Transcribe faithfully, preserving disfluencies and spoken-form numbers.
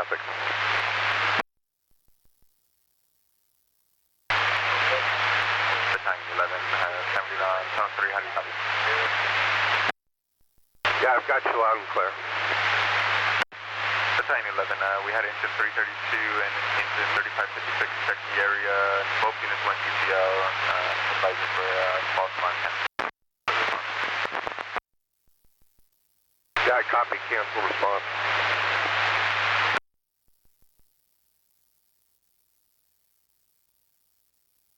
traffic. Battalion eleven, uh, seventy-nine, Tunnel three, how do you copy? Yeah, I've got you loud and clear. Battalion eleven, uh, we had engine three thirty-two and engine thirty-five fifty-six check the area. Both units went T C L, uh, advising for uh, false content. Yeah, I copy, cancel response.